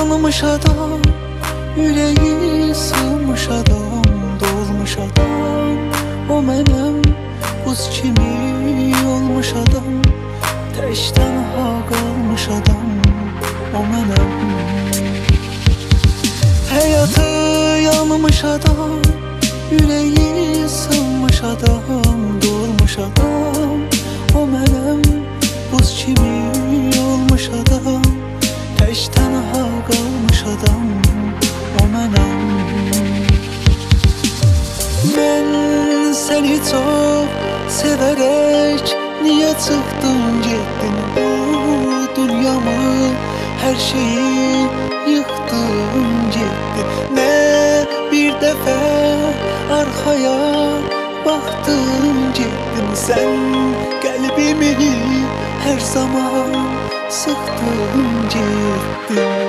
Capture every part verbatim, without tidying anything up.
yanmış adam, yüreği sığmış adam, dolmuş adam. O mənim buz kimi olmuş adam, təşdən ha qalmış adam. O mənim həyatı yanmış adam, yüreği sığmış adam, dolmuş adam. O mənim buz kimi olmuş adam, təşdən ha qalmış adam. O mənim. Mən səni çox sevərək niyə çıxdın getdin bu dünyamı, hər şeyi yıxdın getdin. Nə bir dəfə arxaya baxdın getdin, sən qəlbimi hər zaman sıxdın getdin.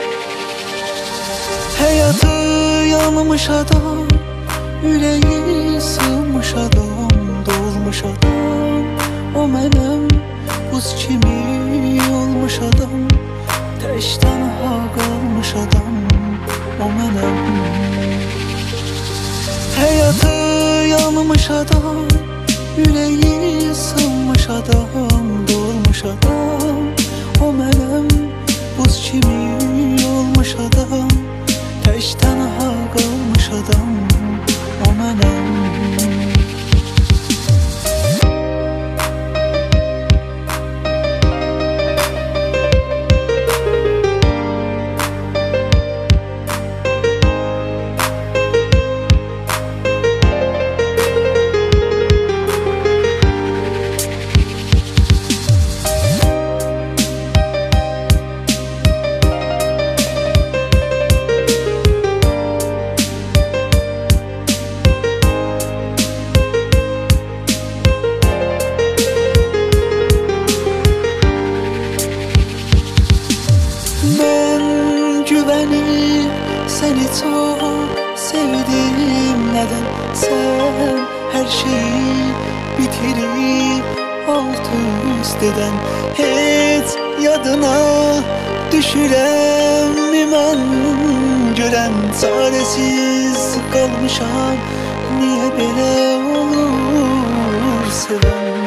Həyatı yanmış adam, yüreği sığmış adam, dolmuş adam. O mənim buz kimi olmuş adam, təşdən ha qalmış adam. O mənim həyatı yanmış adam, yüreği sığmış adam, dolmuş adam. O mənim buz kimi olmuş adam, təşdən ha qalmış adam. O mənim. Güvenip seni çok sevdim, neden sen her şeyi bitirip alt üst eden, hiç yadına düşürem mi ben gören, çaresiz kalmışam, niye böyle olur seven.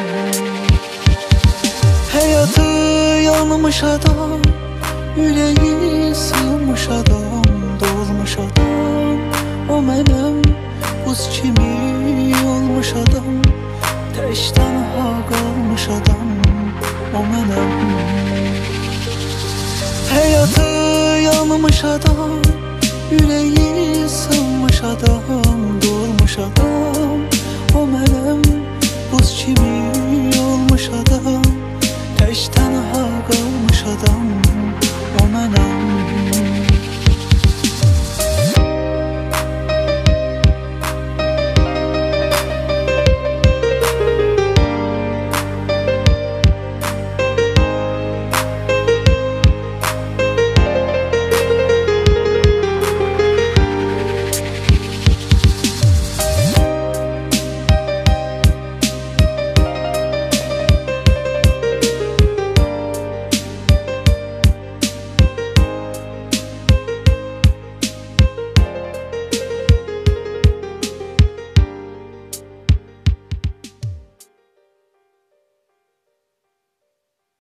Hayatı yanmış adam, yüreği sığmış adam, dolmuş adam. O mənim buz kimi olmuş adam, təşdən ha qalmış adam. O mənim həyatı yanmış adam, yüreği sığmış adam, dolmuş adam. O mənim buz kimi olmuş adam, təşdən ha qalmış adam.